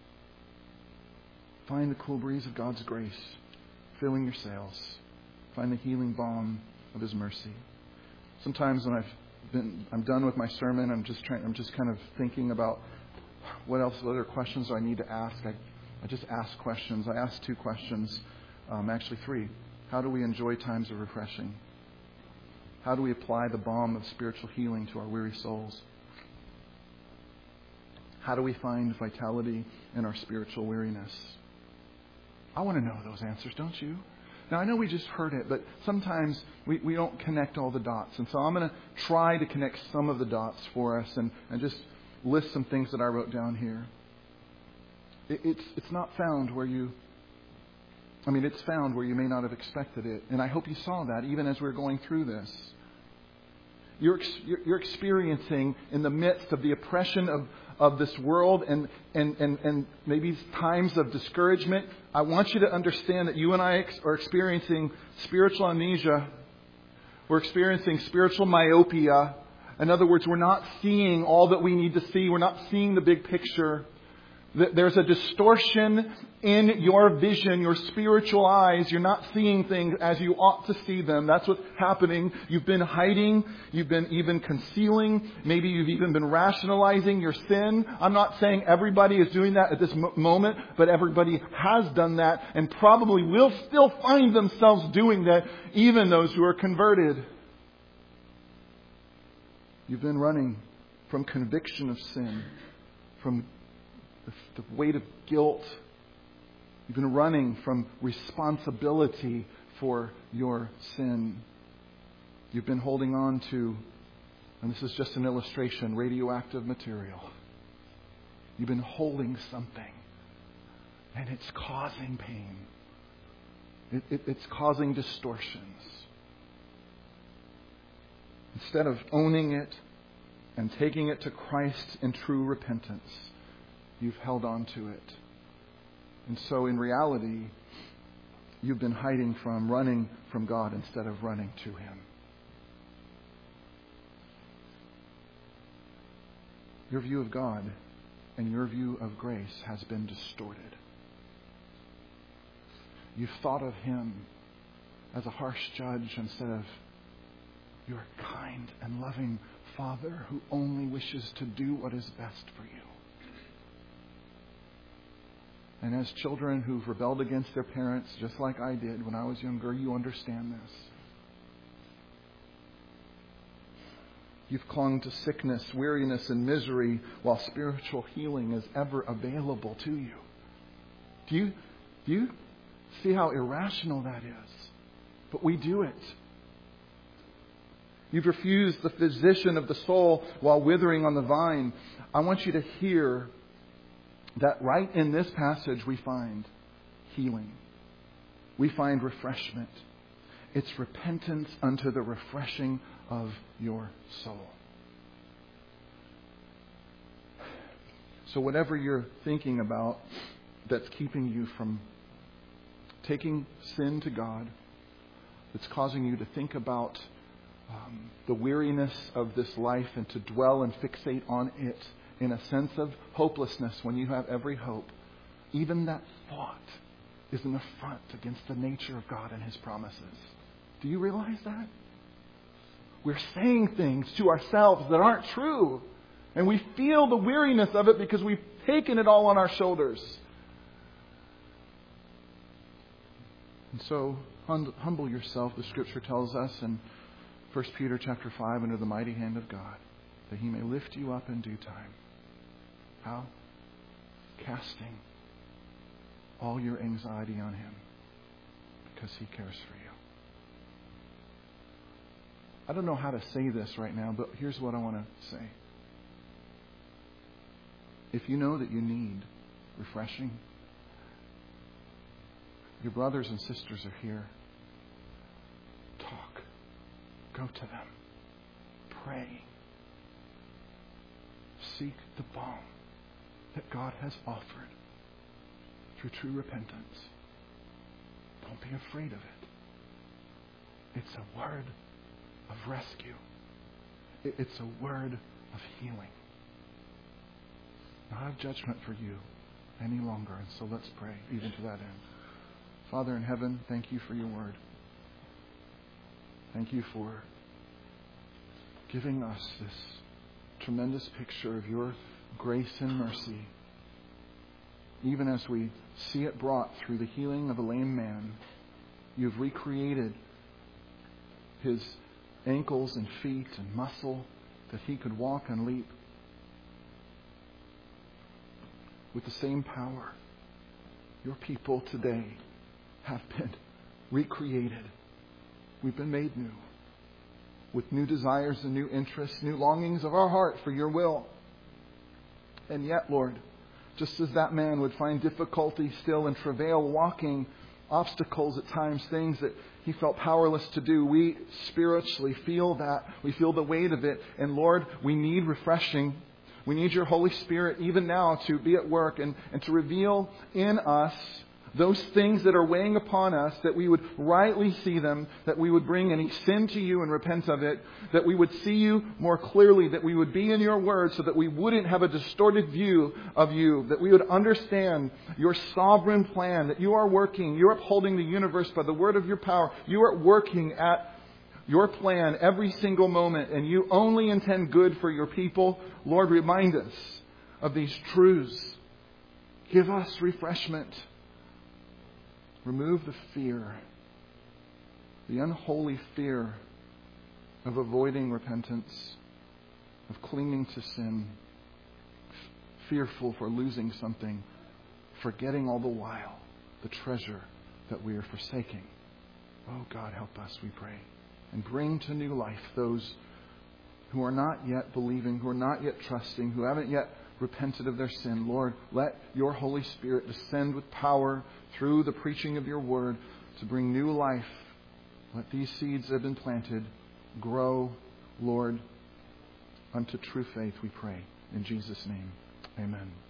Find the cool breeze of God's grace filling your sails. Find the healing balm of His mercy. Sometimes when I've been, I'm done with my sermon, I'm just trying, I'm just kind of thinking about what else, what other questions do I need to ask. I, I just ask questions. I asked two questions, um, actually three. How do we enjoy times of refreshing? How do we apply the balm of spiritual healing to our weary souls? How do we find vitality in our spiritual weariness? I want to know those answers, don't you? Now, I know we just heard it, but sometimes we, we don't connect all the dots. And so I'm going to try to connect some of the dots for us and, and just list some things that I wrote down here. It, it's, it's not found where you... I mean, it's found where you may not have expected it. And I hope you saw that even as we we're going through this. You're, you're experiencing in the midst of the oppression of, of this world and, and, and, and maybe times of discouragement. I want you to understand that you and I are experiencing spiritual amnesia. We're experiencing spiritual myopia. In other words, we're not seeing all that we need to see. We're not seeing the big picture. There's a distortion in your vision, your spiritual eyes. You're not seeing things as you ought to see them. That's what's happening. You've been hiding. You've been even concealing. Maybe you've even been rationalizing your sin. I'm not saying everybody is doing that at this moment, but everybody has done that and probably will still find themselves doing that, even those who are converted. You've been running from conviction of sin, from the weight of guilt. You've been running from responsibility for your sin. You've been holding on to, and this is just an illustration, radioactive material. You've been holding something, and it's causing pain. It, it, it's causing distortions. Instead of owning it and taking it to Christ in true repentance, you've held on to it. And so in reality, you've been hiding from, running from God instead of running to Him. Your view of God and your view of grace has been distorted. You've thought of Him as a harsh judge instead of your kind and loving Father who only wishes to do what is best for you. And as children who've rebelled against their parents, just like I did when I was younger, you understand this. You've clung to sickness, weariness, and misery while spiritual healing is ever available to you. Do you, do you see how irrational that is? But we do it. You've refused the physician of the soul while withering on the vine. I want you to hear that right in this passage we find healing. We find refreshment. It's repentance unto the refreshing of your soul. So whatever you're thinking about that's keeping you from taking sin to God, that's causing you to think about um, the weariness of this life and to dwell and fixate on it in a sense of hopelessness when you have every hope, even that thought is an affront against the nature of God and His promises. Do you realize that? We're saying things to ourselves that aren't true. And we feel the weariness of it because we've taken it all on our shoulders. And so, hum- humble yourself, the Scripture tells us in First Peter chapter five, under the mighty hand of God, that He may lift you up in due time. How? Casting all your anxiety on Him because He cares for you. I don't know how to say this right now, but here's what I want to say. If you know that you need refreshing, your brothers and sisters are here. Talk. Go to them. Pray. Seek the balm that God has offered through true repentance. Don't be afraid of it. It's a word of rescue. It's a word of healing. Not of judgment for you any longer. And so let's pray even to that end. Father in heaven, thank you for your word. Thank you for giving us this tremendous picture of your grace and mercy. Even as we see it brought through the healing of a lame man, you've recreated his ankles and feet and muscle that he could walk and leap with the same power. Your people today have been recreated. We've been made new with new desires and new interests, new longings of our heart for your will. And yet, Lord, just as that man would find difficulty still and travail walking obstacles at times, things that he felt powerless to do, we spiritually feel that. We feel the weight of it. And Lord, we need refreshing. We need your Holy Spirit even now to be at work and, and to reveal in us those things that are weighing upon us, that we would rightly see them, that we would bring any sin to you and repent of it, that we would see you more clearly, that we would be in your word so that we wouldn't have a distorted view of you, that we would understand your sovereign plan, that you are working, you're upholding the universe by the word of your power. You are working at your plan every single moment, and you only intend good for your people. Lord, remind us of these truths. Give us refreshment. Remove the fear, the unholy fear of avoiding repentance, of clinging to sin, fearful for losing something, forgetting all the while the treasure that we are forsaking. Oh God, help us, we pray. And bring to new life those who are not yet believing, who are not yet trusting, who haven't yet repented of their sin. Lord, let your Holy Spirit descend with power through the preaching of your word to bring new life. Let these seeds that have been planted grow, Lord, unto true faith, we pray. In Jesus' name, amen.